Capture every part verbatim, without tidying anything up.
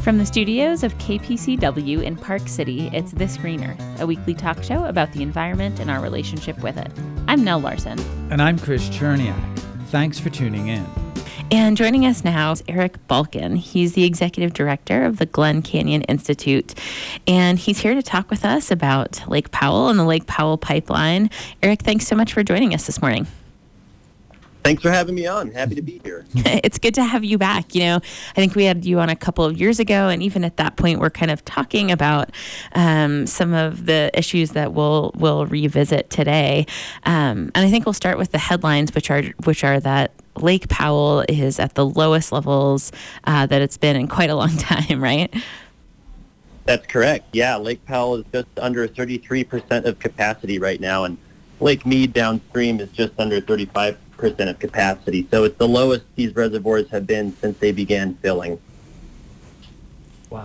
From the studios of K P C W in Park City, it's This Green Earth, a weekly talk show about the environment and our relationship with it. I'm Nell Larson. And I'm Chris Cherniak. Thanks for tuning in. And joining us now is Eric Balkin. He's the executive director of the Glen Canyon Institute. And he's here to talk with us about Lake Powell and the Lake Powell pipeline. Eric, thanks so much for joining us this morning. Thanks for having me on. Happy to be here. It's good to have you back. You know, I think we had you on a couple of years ago, and even at that point, we're kind of talking about um, some of the issues that we'll we'll revisit today. Um, and I think we'll start with the headlines, which are which are that Lake Powell is at the lowest levels uh, that it's been in quite a long time, right? That's correct. Yeah, Lake Powell is just under thirty-three percent of capacity right now, and Lake Mead downstream is just under thirty-five percent of capacity. So it's the lowest these reservoirs have been since they began filling. Wow.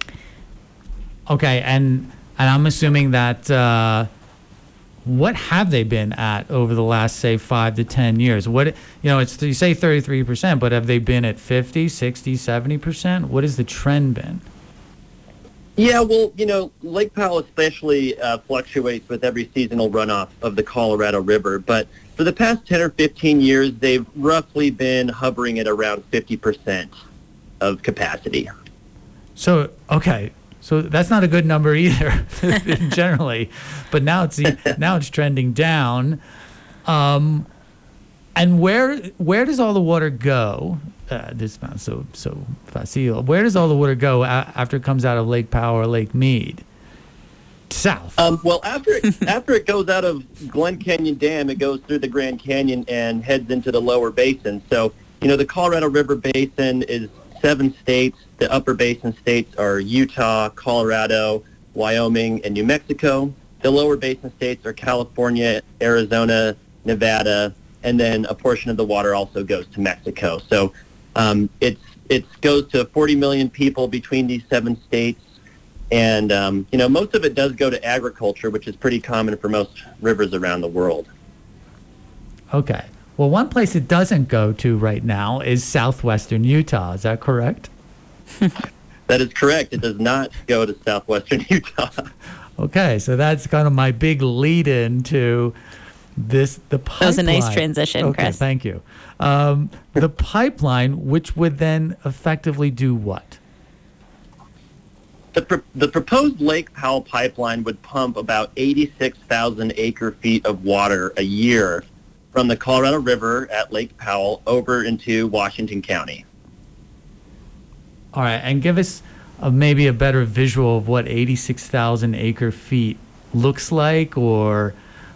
Okay, and and I'm assuming that uh, what have they been at over the last, say, five to ten years? What, you know, it's you say thirty-three percent, but have they been at fifty, sixty, seventy percent? What has the trend been? Yeah, well, you know, Lake Powell especially uh, fluctuates with every seasonal runoff of the Colorado River, but for the past ten or fifteen years, they've roughly been hovering at around fifty percent of capacity. So, okay, so that's not a good number either, generally, but now it's now it's trending down. Um, and where where does all the water go? Uh, this sounds so so facile. Where does all the water go a- after it comes out of Lake Powell or Lake Mead? South. Um, well, after it, after it goes out of Glen Canyon Dam, it goes through the Grand Canyon and heads into the lower basin. So, you know, the Colorado River Basin is seven states. The upper basin states are Utah, Colorado, Wyoming, and New Mexico. The lower basin states are California, Arizona, Nevada, and then a portion of the water also goes to Mexico. So um, it's it goes to forty million people between these seven states. And, um, you know, most of it does go to agriculture, which is pretty common for most rivers around the world. Okay. Well, one place it doesn't go to right now is southwestern Utah. Is that correct? That is correct. It does not go to southwestern Utah. Okay. So that's kind of my big lead-in to this, the pipeline. That was a nice transition, okay, Chris. Thank you. Um, the pipeline, which would then effectively do what? The, pro- the proposed Lake Powell pipeline would pump about eighty-six thousand acre feet of water a year from the Colorado River at Lake Powell over into Washington County. All right, and give us a, maybe a better visual of what eighty-six thousand acre feet looks like, or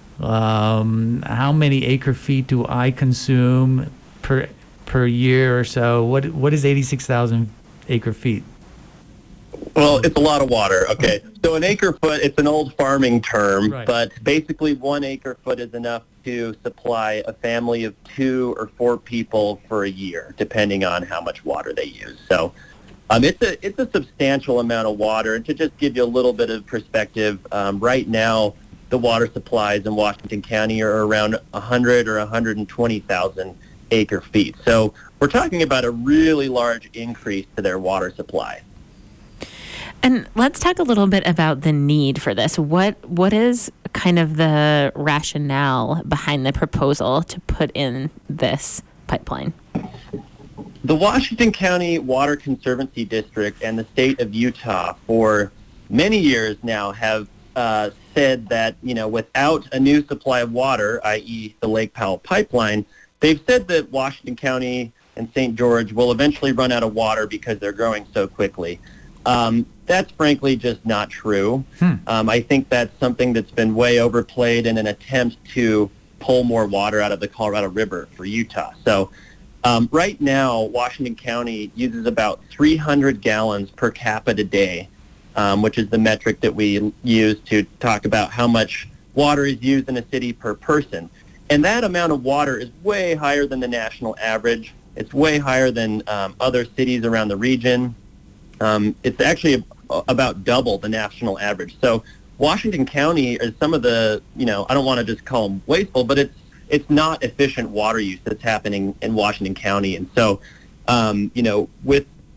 um, how many acre feet do I consume per per year or so? What what is eighty-six thousand acre feet? Well, it's a lot of water. Okay. So an acre foot, it's an old farming term, right. But basically one acre foot is enough to supply a family of two or four people for a year, depending on how much water they use. So um, it's a it's a substantial amount of water. And to just give you a little bit of perspective, um, right now the water supplies in Washington County are around one hundred or one hundred twenty thousand acre feet. So we're talking about a really large increase to their water supply. And let's talk a little bit about the need for this. What what is kind of the rationale behind the proposal to put in this pipeline? The Washington County Water Conservancy District and the state of Utah for many years now have uh, said that, you know, without a new supply of water, that is the Lake Powell pipeline, they've said that Washington County and Saint George will eventually run out of water because they're growing so quickly. Um, that's frankly just not true. Hmm. Um, I think that's something that's been way overplayed in an attempt to pull more water out of the Colorado River for Utah. So um, right now, Washington County uses about three hundred gallons per capita day, um, which is the metric that we use to talk about how much water is used in a city per person. And that amount of water is way higher than the national average. It's way higher than um, other cities around the region. Um, it's actually a, about double the national average. So Washington County is some of the, you know, I don't want to just call them wasteful, but it's it's not efficient water use that's happening in Washington County. And so, um, you know, with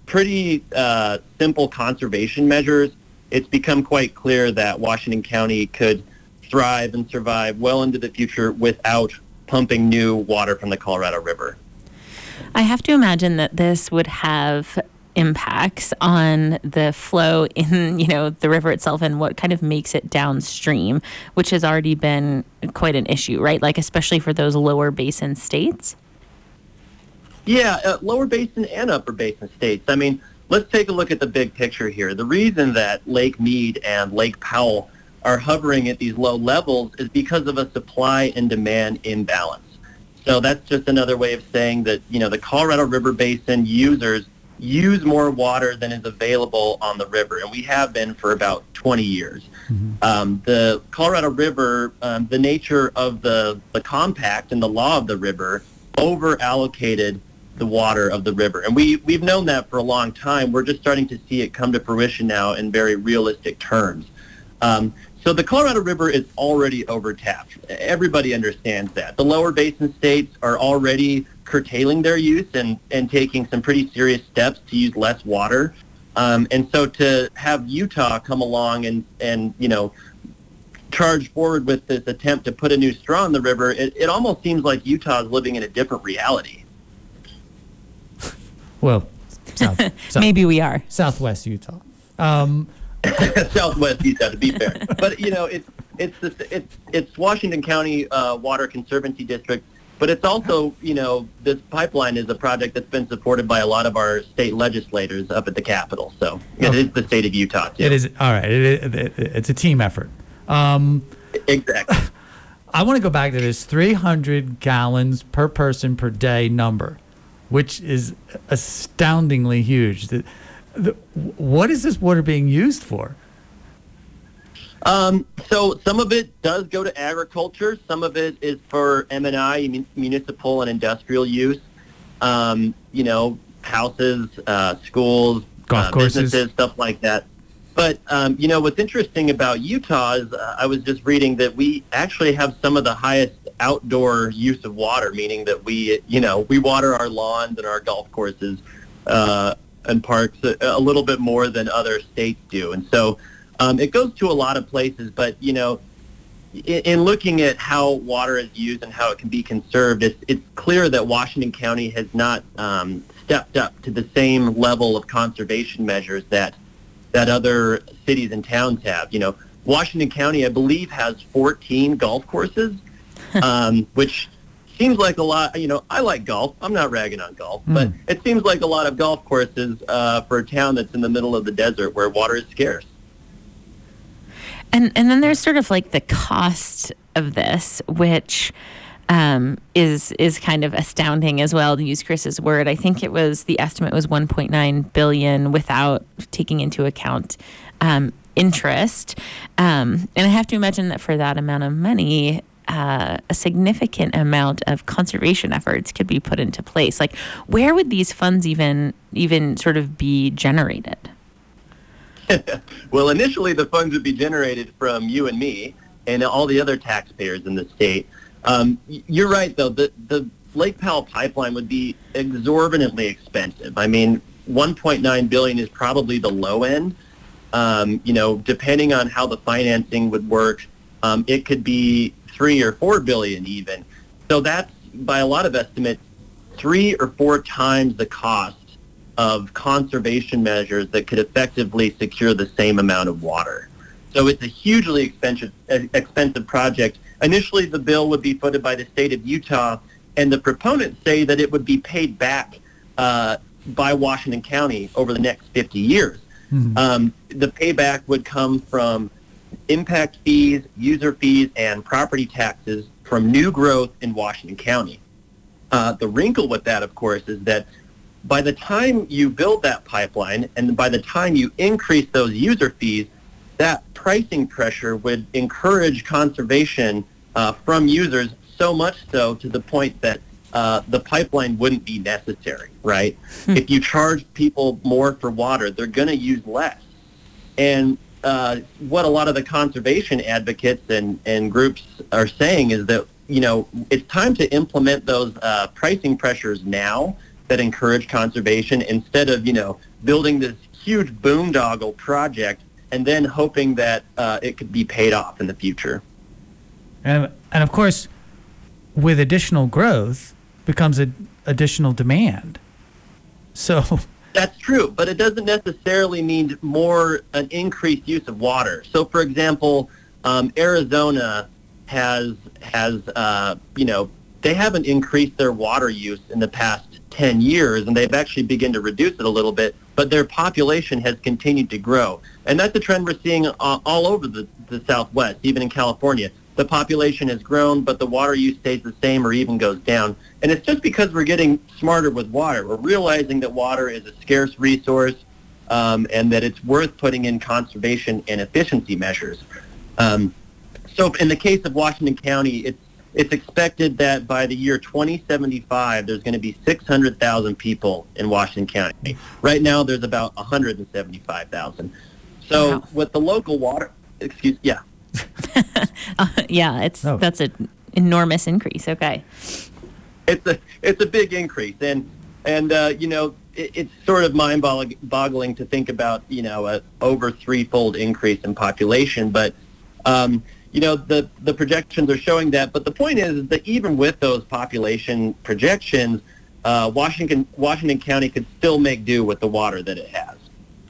pretty uh, simple conservation measures, it's become quite clear that Washington County could thrive and survive well into the future without pumping new water from the Colorado River. I have to imagine that this would have impacts on the flow in, you know, the river itself and what kind of makes it downstream, which has already been quite an issue, right? Like, especially for those lower basin states. Yeah, uh, lower basin and upper basin states. I mean, let's take a look at the big picture here. The reason that Lake Mead and Lake Powell are hovering at these low levels is because of a supply and demand imbalance. So that's just another way of saying that, you know, the Colorado River Basin users use more water than is available on the river, and we have been for about twenty years. Mm-hmm. Um, the Colorado River, um, the nature of the, the compact and the law of the river over-allocated the water of the river. And we, we've known that for a long time. We're just starting to see it come to fruition now in very realistic terms. Um, so the Colorado River is already overtapped. Everybody understands that. The lower basin states are already curtailing their use and, and taking some pretty serious steps to use less water. Um, and so to have Utah come along and, and, you know, charge forward with this attempt to put a new straw in the river, it, it almost seems like Utah is living in a different reality. Well, south, south, maybe we are. Southwest Utah. Um, Southwest Utah, to be fair. But, you know, it's it's this, it's it's Washington County uh, Water Conservancy District, but it's also, you know, this pipeline is a project that's been supported by a lot of our state legislators up at the Capitol. So it okay. is the state of Utah, too. It is. All right. It, it, it's a team effort. Um, exactly. I want to go back to this three hundred gallons per person per day number, which is astoundingly huge. The, the, what is this water being used for? Um, so some of it does go to agriculture. Some of it is for M and I, municipal and industrial use. Um, you know, houses, uh, schools, golf uh, courses, businesses, stuff like that. But, um, you know, what's interesting about Utah is uh, I was just reading that we actually have some of the highest outdoor use of water, meaning that we, you know, we water our lawns and our golf courses uh, and parks a, a little bit more than other states do. And so um, it goes to a lot of places. But, you know, in, in looking at how water is used and how it can be conserved, it's, it's clear that Washington County has not um, stepped up to the same level of conservation measures that that other cities and towns have. You know, Washington County, I believe, has fourteen golf courses, um, which seems like a lot. You know, I like golf. I'm not ragging on golf, mm. but it seems like a lot of golf courses uh, for a town that's in the middle of the desert where water is scarce. And and then there's sort of like the cost of this, which um, is is kind of astounding as well, to use Chris's word. I think it was, the estimate was one point nine billion dollars without taking into account um, interest. Um, and I have to imagine that for that amount of money, uh, a significant amount of conservation efforts could be put into place. Like, where would these funds even even sort of be generated? Well, initially the funds would be generated from you and me and all the other taxpayers in the state. Um, you're right, though. The, the Lake Powell pipeline would be exorbitantly expensive. I mean, one point nine billion dollars is probably the low end. Um, you know, depending on how the financing would work, um, it could be three or four billion dollars even. So that's, by a lot of estimates, three or four times the cost of conservation measures that could effectively secure the same amount of water. So it's a hugely expensive, expensive project. Initially, the bill would be footed by the state of Utah, and the proponents say that it would be paid back uh, by Washington County over the next fifty years. Mm-hmm. Um, the payback would come from impact fees, user fees, and property taxes from new growth in Washington County. Uh, the wrinkle with that, of course, is that by the time you build that pipeline and by the time you increase those user fees, that pricing pressure would encourage conservation uh, from users, so much so to the point that uh, the pipeline wouldn't be necessary, right? Hmm. If you charge people more for water, they're going to use less. And uh, what a lot of the conservation advocates and, and groups are saying is that, you know, it's time to implement those uh, pricing pressures now that encourage conservation instead of, you know, building this huge boondoggle project and then hoping that uh, it could be paid off in the future. And, and of course, with additional growth becomes a, additional demand. So that's true, but it doesn't necessarily mean more an increased use of water. So, for example, um, Arizona has has uh, you know, they haven't increased their water use in the past ten years, and they've actually begun to reduce it a little bit, but their population has continued to grow. And that's a trend we're seeing all, all over the, the Southwest, even in California. The population has grown, but the water use stays the same or even goes down. And it's just because we're getting smarter with water. We're realizing that water is a scarce resource um, and that it's worth putting in conservation and efficiency measures. Um, so in the case of Washington County, it's It's expected that by the year twenty seventy-five, there's going to be six hundred thousand people in Washington County. Right now, there's about one hundred seventy-five thousand. So wow. with the local water, excuse, yeah. uh, yeah, it's oh. that's an enormous increase. Okay. It's a it's a big increase, and and uh, you know it, it's sort of mind-boggling to think about, you know, a over threefold increase in population, but. Um, You know, the, the projections are showing that, but the point is, is that even with those population projections, uh, Washington Washington County could still make do with the water that it has.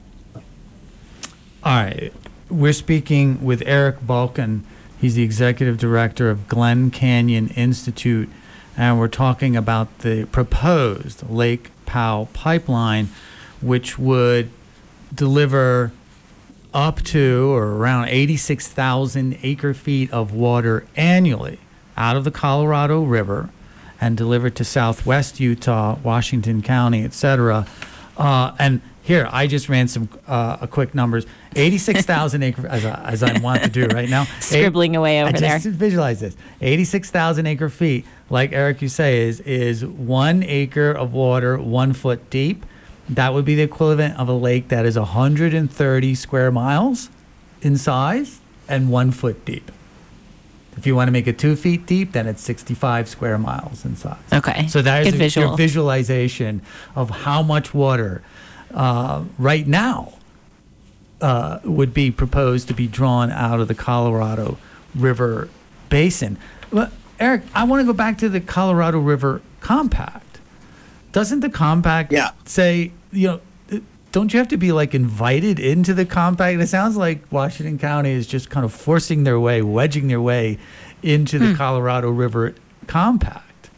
All right. We're speaking with Eric Balkin. He's the executive director of Glen Canyon Institute, and we're talking about the proposed Lake Powell pipeline, which would deliver up to or around eighty-six thousand acre feet of water annually out of the Colorado River and delivered to Southwest Utah, Washington County, et cetera. Uh, and here, I just ran some uh, a quick numbers. eighty-six thousand acre, as I, as I want to do right now. Scribbling away over I there. Just visualize this. eighty-six thousand acre feet, like Eric, you say, is is one acre of water one foot deep. That would be the equivalent of a lake that is one hundred thirty square miles in size and one foot deep. If you want to make it two feet deep, then it's sixty-five square miles in size. Okay. So that is Good visual. your visualization of how much water uh, right now uh, would be proposed to be drawn out of the Colorado River basin. Well, Eric, I want to go back to the Colorado River Compact. Doesn't the compact yeah. say, you know, don't you have to be like invited into the compact? It sounds like Washington County is just kind of forcing their way, wedging their way into the hmm. Colorado River Compact.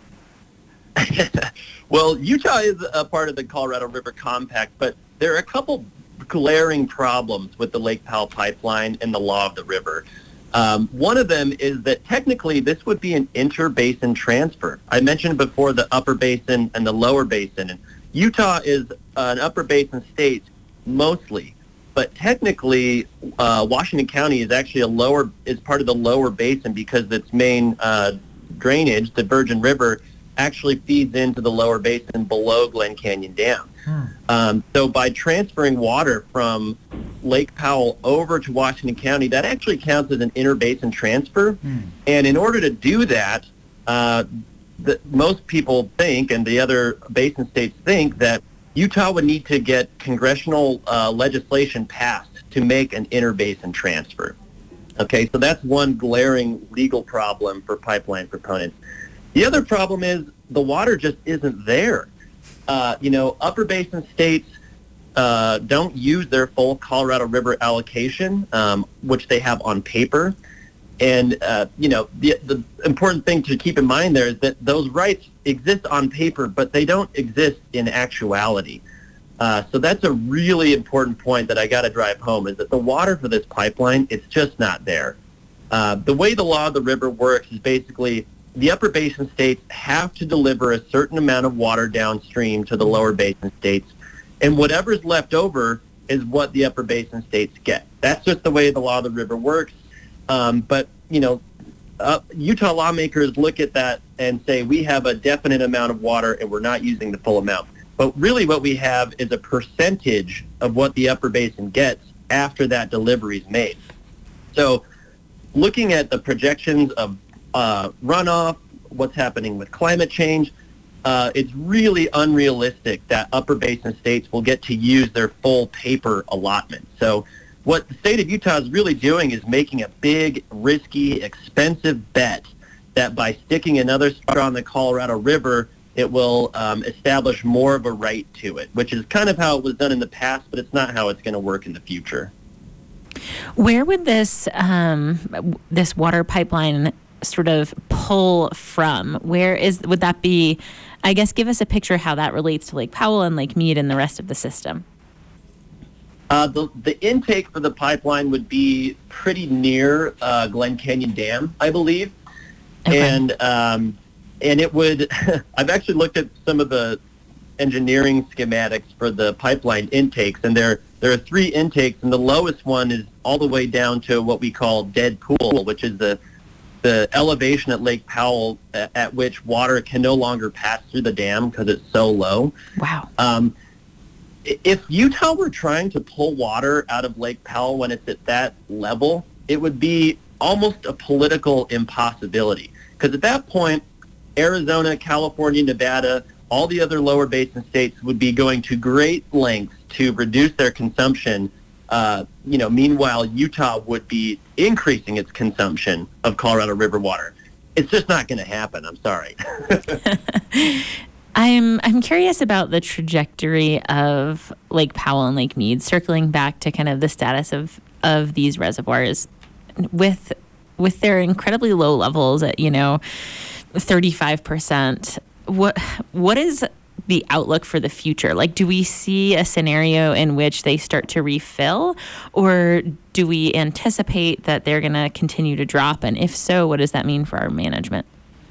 Well, Utah is a part of the Colorado River Compact, but there are a couple glaring problems with the Lake Powell pipeline and the law of the river. Um, one of them is that technically this would be an inter-basin transfer. I mentioned before the upper basin and the lower basin. And Utah is an upper basin state mostly, but technically uh, Washington County is actually a lower, is part of the lower basin because its main uh, drainage, the Virgin River, actually feeds into the lower basin below Glen Canyon Dam. Hmm. Um, so by transferring water from Lake Powell over to Washington County, that actually counts as an interbasin transfer. Hmm. And in order to do that, uh, the, most people think, and the other basin states think, that Utah would need to get congressional uh, legislation passed to make an interbasin transfer. Okay, so that's one glaring legal problem for pipeline proponents. The other problem is the water just isn't there. Uh, you know, upper basin states uh, don't use their full Colorado River allocation, um, which they have on paper. And, uh, you know, the, the important thing to keep in mind there is that those rights exist on paper, but they don't exist in actuality. Uh, so that's a really important point that I got to drive home, is that the water for this pipeline, it's just not there. Uh, the way the law of the river works is basically the upper basin states have to deliver a certain amount of water downstream to the lower basin states, and whatever's left over is what the upper basin states get. That's just the way the law of the river works. Um, but, you know, uh, Utah lawmakers look at that and say, we have a definite amount of water and we're not using the full amount. But really what we have is a percentage of what the upper basin gets after that delivery is made. So looking at the projections of uh, runoff, what's happening with climate change, uh, it's really unrealistic that upper basin states will get to use their full paper allotment. So what the state of Utah is really doing is making a big, risky, expensive bet that by sticking another straw on the Colorado River, it will um, establish more of a right to it, which is kind of how it was done in the past, but it's not how it's going to work in the future. Where would this um, this water pipeline sort of pull from? Where is would that be? I guess give us a picture how that relates to Lake Powell and Lake Mead and the rest of the system. Uh, the, the intake for the pipeline would be pretty near uh, Glen Canyon Dam, I believe. Okay. And um, and it would, I've actually looked at some of the engineering schematics for the pipeline intakes, and there, there are three intakes, and the lowest one is all the way down to what we call dead pool, which is the, the elevation at Lake Powell at, at which water can no longer pass through the dam because it's so low. Wow. Um, If Utah were trying to pull water out of Lake Powell when it's at that level, it would be almost a political impossibility. Because at that point, Arizona, California, Nevada, all the other lower basin states would be going to great lengths to reduce their consumption. Uh, you know, meanwhile, Utah would be increasing its consumption of Colorado River water. It's just not going to happen. I'm sorry. I'm I'm curious about the trajectory of Lake Powell and Lake Mead, circling back to kind of the status of, of these reservoirs with with their incredibly low levels at, you know, thirty-five percent. What what is the outlook for the future? Like, do we see a scenario in which they start to refill, or do we anticipate that they're going to continue to drop? And if so, what does that mean for our management?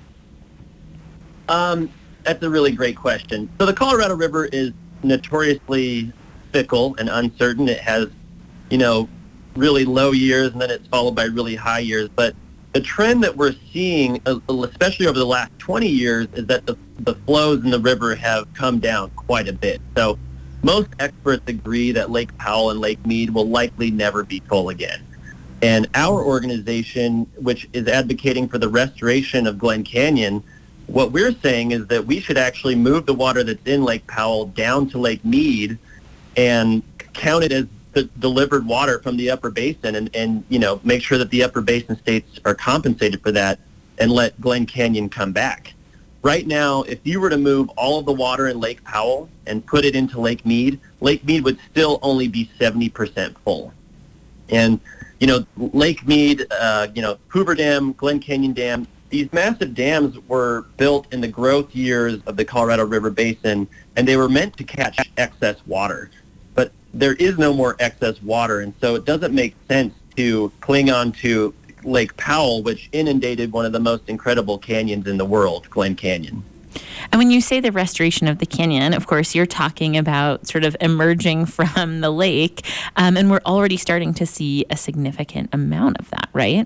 Um. That's a really great question. So the Colorado River is notoriously fickle and uncertain. It has, you know, really low years, and then it's followed by really high years. But the trend that we're seeing, especially over the last twenty years, is that the, the flows in the river have come down quite a bit. So most experts agree that Lake Powell and Lake Mead will likely never be full again. And our organization, which is advocating for the restoration of Glen Canyon, what we're saying is that we should actually move the water that's in Lake Powell down to Lake Mead and count it as the delivered water from the upper basin, and, and you know, make sure that the upper basin states are compensated for that and let Glen Canyon come back. Right now, if you were to move all of the water in Lake Powell and put it into Lake Mead, Lake Mead would still only be seventy percent full. And, you know, Lake Mead, uh, you know, Hoover Dam, Glen Canyon Dam, these massive dams were built in the growth years of the Colorado River Basin, and they were meant to catch excess water. But there is no more excess water, and so it doesn't make sense to cling on to Lake Powell, which inundated one of the most incredible canyons in the world, Glen Canyon. And when you say the restoration of the canyon, of course, you're talking about sort of emerging from the lake, um, and we're already starting to see a significant amount of that, right?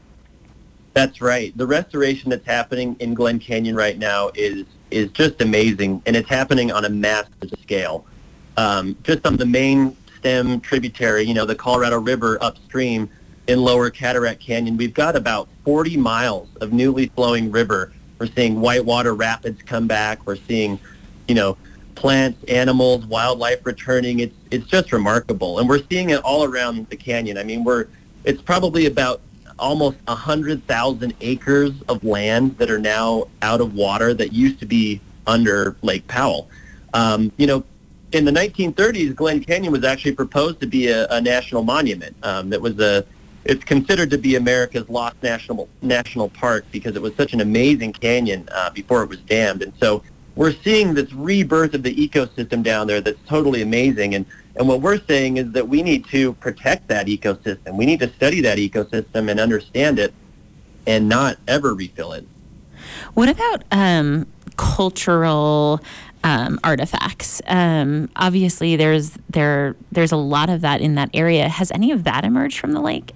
That's right. The restoration that's happening in Glen Canyon right now is is just amazing, and it's happening on a massive scale. Um, just on the main stem tributary, you know, the Colorado River upstream in Lower Cataract Canyon, we've got about forty miles of newly flowing river. We're seeing whitewater rapids come back. We're seeing, you know, plants, animals, wildlife returning. It's it's just remarkable, and we're seeing it all around the canyon. I mean, we're it's probably about almost one hundred thousand acres of land that are now out of water that used to be under Lake Powell. Um, you know, in the nineteen thirties, Glen Canyon was actually proposed to be a, a national monument. Um, that was a, it's considered to be America's lost national national park because it was such an amazing canyon uh, before it was dammed. And so we're seeing this rebirth of the ecosystem down there that's totally amazing. And And what we're saying is that we need to protect that ecosystem. We need to study that ecosystem and understand it and not ever refill it. What about um, cultural um, artifacts? Um, obviously, there's there there's a lot of that in that area. Has any of that emerged from the lake?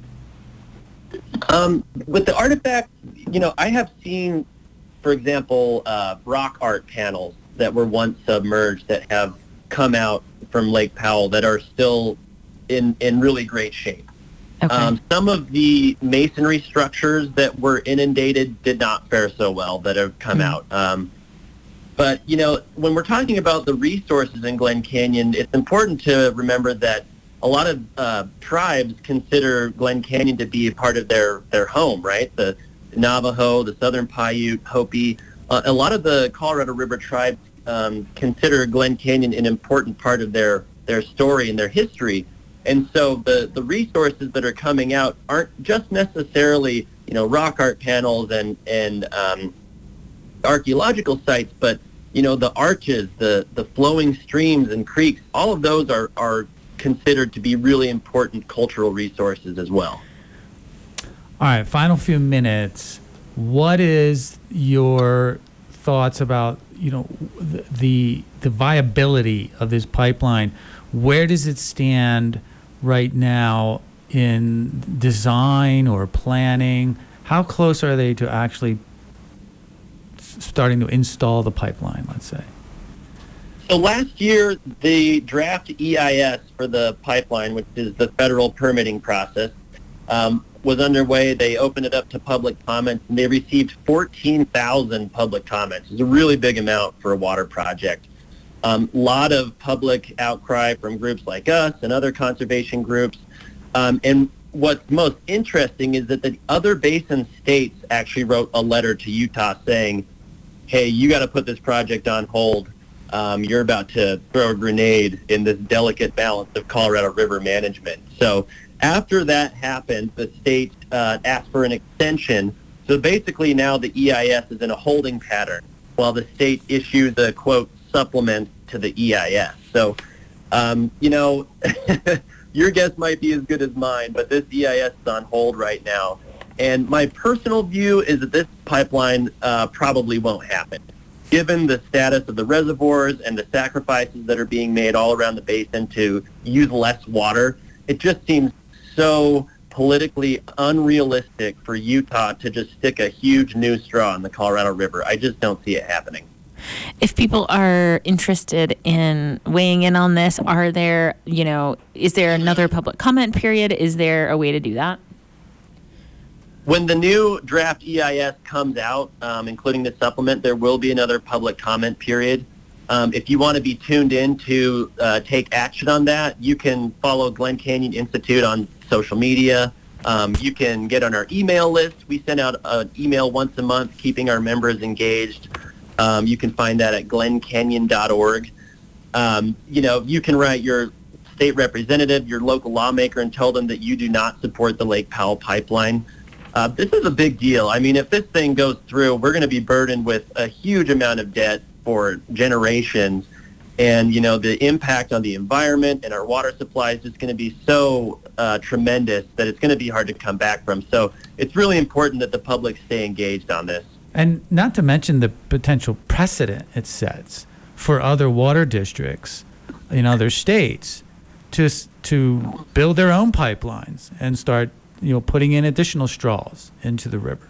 Um, with the artifacts, you know, I have seen, for example, uh, rock art panels that were once submerged that have come out from Lake Powell that are still in, in really great shape. Okay. Um, some of the masonry structures that were inundated did not fare so well that have come mm-hmm. out. Um, But, you know, when we're talking about the resources in Glen Canyon, it's important to remember that a lot of uh, tribes consider Glen Canyon to be a part of their, their home, right? The Navajo, the Southern Paiute, Hopi. Uh, a lot of the Colorado River tribes um, consider Glen Canyon an important part of their, their story and their history. And so the, the resources that are coming out aren't just necessarily, you know, rock art panels and, and um, archaeological sites, but, you know, the arches, the, the flowing streams and creeks, all of those are, are considered to be really important cultural resources as well. All right, final few minutes. What is your thoughts about, you know, the, the the viability of this pipeline? Where does it stand right now in design or planning? How close are they to actually starting to install the pipeline, let's say? So last year, the draft E I S for the pipeline, which is the federal permitting process, um, was underway. They opened it up to public comments, and they received fourteen thousand public comments. It's a really big amount for a water project. A um, lot of public outcry from groups like us and other conservation groups. Um, and what's most interesting is that the other basin states actually wrote a letter to Utah saying, hey, you got to put this project on hold. Um, you're about to throw a grenade in this delicate balance of Colorado River management. So after that happened, the state uh, asked for an extension. So basically now the E I S is in a holding pattern while the state issues a, quote, supplement to the E I S. So, um, you know, your guess might be as good as mine, but this E I S is on hold right now. And my personal view is that this pipeline uh, probably won't happen. Given the status of the reservoirs and the sacrifices that are being made all around the basin to use less water, it just seems so politically unrealistic for Utah to just stick a huge new straw in the Colorado River. I just don't see it happening. If people are interested in weighing in on this, are there, you know, is there another public comment period? Is there a way to do that? When the new draft E I S comes out, um, including the supplement, there will be another public comment period. Um, if you want to be tuned in to uh, take action on that, you can follow Glen Canyon Institute on social media. Um, you can get on our email list. We send out an email once a month, keeping our members engaged. Um, you can find that at glen canyon dot org. Um, you know, you can write your state representative, your local lawmaker, and tell them that you do not support the Lake Powell pipeline. Uh, this is a big deal. I mean, if this thing goes through, we're going to be burdened with a huge amount of debt for generations. And, you know, the impact on the environment and our water supply is just going to be so uh, tremendous that it's going to be hard to come back from. So it's really important that the public stay engaged on this. And not to mention the potential precedent it sets for other water districts in other states to to build their own pipelines and start, you know, putting in additional straws into the river.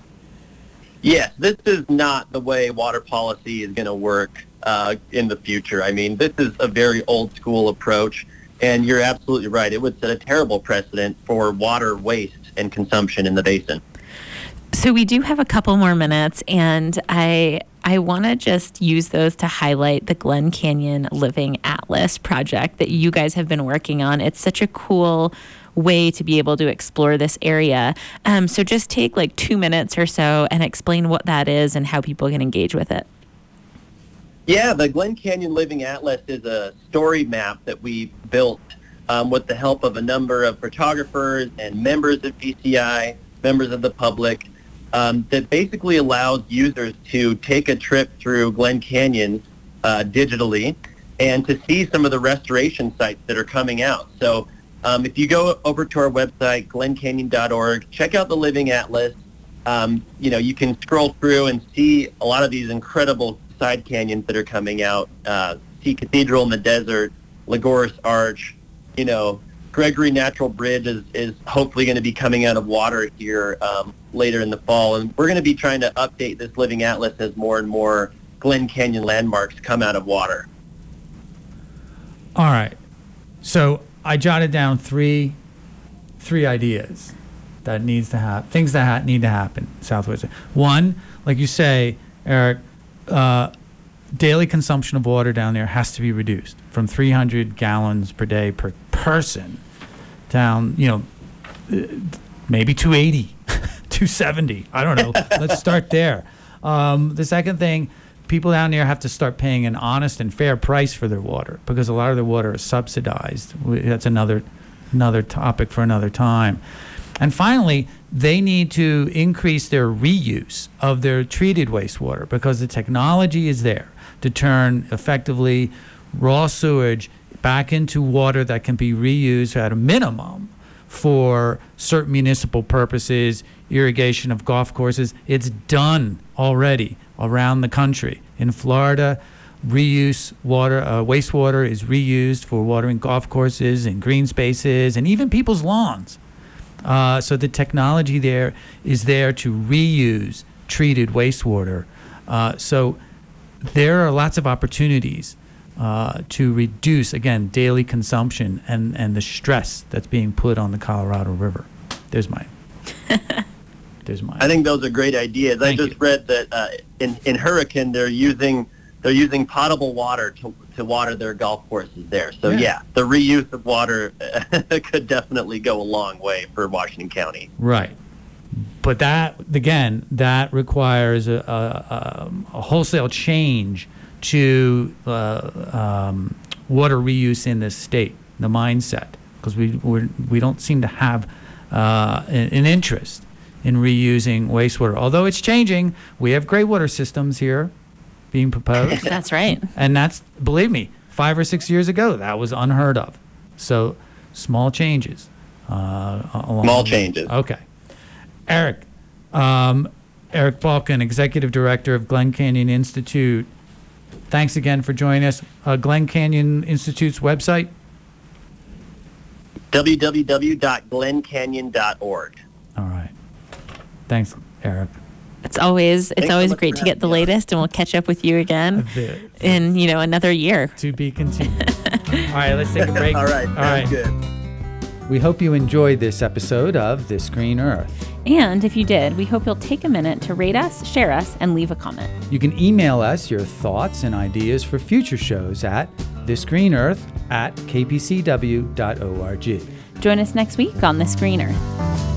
Yes, this is not the way water policy is going to work uh, in the future. I mean, this is a very old school approach, and you're absolutely right. It would set a terrible precedent for water waste and consumption in the basin. So we do have a couple more minutes, and I I want to just use those to highlight the Glen Canyon Living Atlas project that you guys have been working on. It's such a cool way to be able to explore this area. Um, so just take like two minutes or so and explain what that is and how people can engage with it. Yeah, the Glen Canyon Living Atlas is a story map that we built um, with the help of a number of photographers and members of G C I, members of the public. Um, that basically allows users to take a trip through Glen Canyon uh, digitally and to see some of the restoration sites that are coming out. So um, if you go over to our website, glen canyon dot org, check out the Living Atlas. Um, you know, you can scroll through and see a lot of these incredible side canyons that are coming out. Uh, see Cathedral in the Desert, Lagoris Arch, you know, Gregory Natural Bridge is, is hopefully going to be coming out of water here um, later in the fall. And we're going to be trying to update this Living Atlas as more and more Glen Canyon landmarks come out of water. All right. So I jotted down three three ideas that needs to happen, things that ha- need to happen Southwest. One, like you say, Eric, uh, daily consumption of water down there has to be reduced from three hundred gallons per day per person down, you know, maybe two eighty, two seventy. I don't know. Let's start there. Um, the second thing, people down there have to start paying an honest and fair price for their water because a lot of their water is subsidized. That's another another topic for another time. And finally, they need to increase their reuse of their treated wastewater because the technology is there to turn effectively raw sewage back into water that can be reused at a minimum for certain municipal purposes, irrigation of golf courses. It's done already around the country. In Florida, reuse water, uh, wastewater is reused for watering golf courses and green spaces and even people's lawns. Uh, so the technology there is there to reuse treated wastewater. Uh, so there are lots of opportunities uh, to reduce, again, daily consumption and, and the stress that's being put on the Colorado River. There's mine. There's mine. I think those are great ideas. Thank I just you. read that uh, in in Hurricane they're using they're using potable water to to water their golf courses there. So Yeah. yeah, the reuse of water could definitely go a long way for Washington County. Right. But that, again, that requires a, a, a wholesale change to uh, um, water reuse in this state, the mindset, because we we're, we don't seem to have uh, an, an interest in reusing wastewater. Although it's changing, we have gray water systems here being proposed. That's right. And that's, believe me, five or six years ago, that was unheard of. So small changes. Uh, along Small the way. changes. Okay. Eric, um, Eric Balkin, Executive Director of Glen Canyon Institute. Thanks again for joining us. Uh, Glen Canyon Institute's website? w w w dot glen canyon dot org. All right. Thanks, Eric. It's always it's Thanks so always much great for to get having the me on. latest, and we'll catch up with you again The- in you know another year. to be continued. All right, let's take a break. All right, All right. sounds good. We hope you enjoyed this episode of This Green Earth. And if you did, we hope you'll take a minute to rate us, share us, and leave a comment. You can email us your thoughts and ideas for future shows at thisgreenearth at k p c w dot org. Join us next week on This Green Earth.